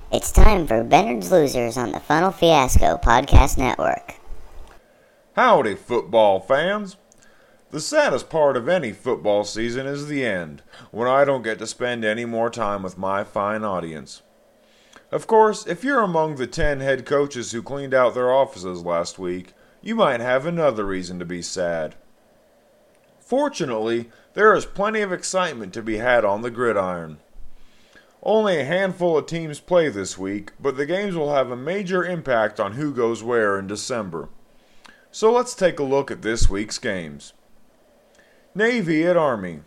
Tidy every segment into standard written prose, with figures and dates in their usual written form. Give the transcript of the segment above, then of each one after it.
It's time for Bennard's Losers on the Funnel Fiasco Podcast Network. Howdy, football fans. The saddest part of any football season is the end, when I don't get to spend any more time with my fine audience. Of course, if you're among the 10 head coaches who cleaned out their offices last week, you might have another reason to be sad. Fortunately, there is plenty of excitement to be had on the gridiron. Only a handful of teams play this week, but the games will have a major impact on who goes where in December. So let's take a look at this week's games. Navy at Army.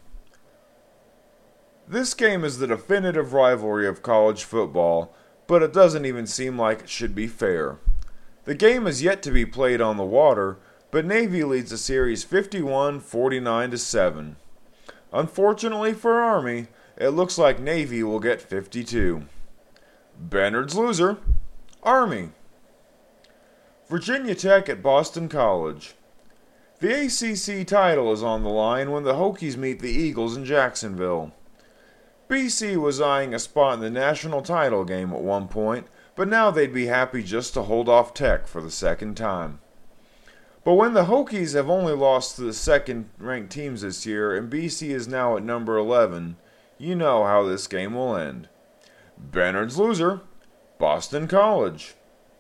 This game is the definitive rivalry of college football, but it doesn't even seem like it should be fair. The game is yet to be played on the water, but Navy leads the series 51-49-7. Unfortunately for Army, it looks like Navy will get 52. Bennard's loser, Army. Virginia Tech at Boston College. The ACC title is on the line when the Hokies meet the Eagles in Jacksonville. BC was eyeing a spot in the national title game at one point, but now they'd be happy just to hold off Tech for the second time. But when the Hokies have only lost to the second-ranked teams this year and BC is now at number 11, you know how this game will end. Bennard's loser, Boston College.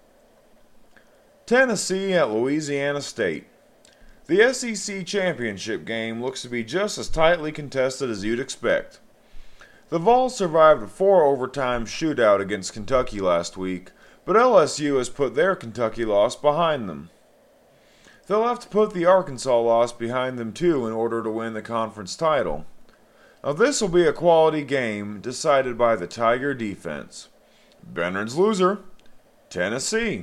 Tennessee at Louisiana State. The SEC championship game looks to be just as tightly contested as you'd expect. The Vols survived a 4-overtime shootout against Kentucky last week, but LSU has put their Kentucky loss behind them. They'll have to put the Arkansas loss behind them too in order to win the conference title. Now this will be a quality game decided by the Tiger defense. Bennard's loser, Tennessee.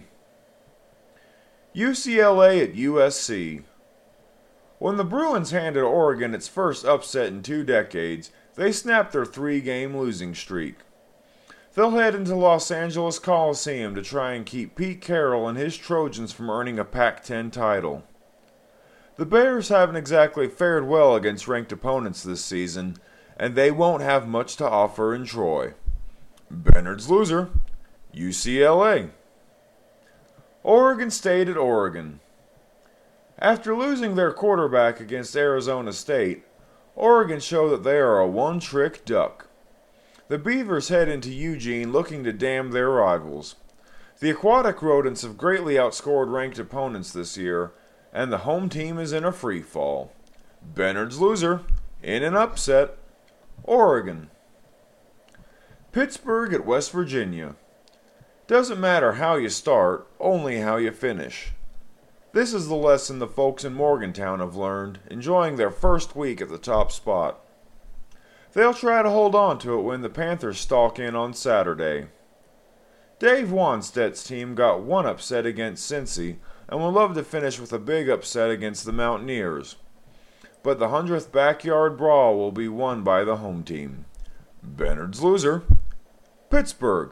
UCLA at USC. When the Bruins handed Oregon its first upset in 2 decades, they snapped their 3-game losing streak. They'll head into Los Angeles Coliseum to try and keep Pete Carroll and his Trojans from earning a Pac-10 title. The Bears haven't exactly fared well against ranked opponents this season, and they won't have much to offer in Troy. Bennard's loser, UCLA. Oregon State at Oregon. After losing their quarterback against Arizona State, Oregon showed that they are a one-trick duck. The Beavers head into Eugene looking to dam their rivals. The Aquatic Rodents have greatly outscored ranked opponents this year, and the home team is in a free fall. Bennard's loser, in an upset, Oregon. Pittsburgh at West Virginia. Doesn't matter how you start, only how you finish. This is the lesson the folks in Morgantown have learned, enjoying their first week at the top spot. They'll try to hold on to it when the Panthers stalk in on Saturday. Dave Wanstead's team got one upset against Cincy and would love to finish with a big upset against the Mountaineers. But the 100th backyard brawl will be won by the home team. Bennard's loser, Pittsburgh.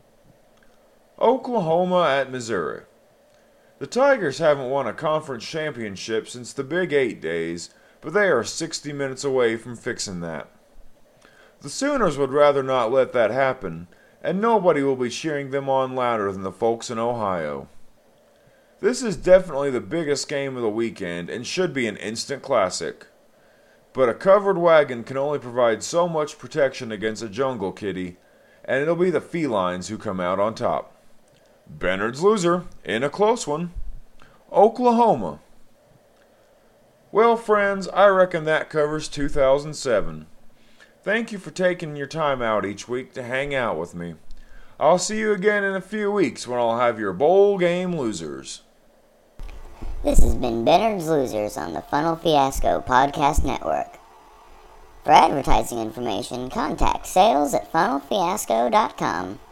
Oklahoma at Missouri. The Tigers haven't won a conference championship since the Big 8 days, but they are 60 minutes away from fixing that. The Sooners would rather not let that happen, and nobody will be cheering them on louder than the folks in Ohio. This is definitely the biggest game of the weekend and should be an instant classic. But a covered wagon can only provide so much protection against a jungle kitty, and it'll be the felines who come out on top. Bennard's loser, in a close one, Oklahoma. Well, friends, I reckon that covers 2007. Thank you for taking your time out each week to hang out with me. I'll see you again in a few weeks when I'll have your bowl game losers. This has been Bennard's Losers on the Funnel Fiasco Podcast Network. For advertising information, contact sales@funnelfiasco.com.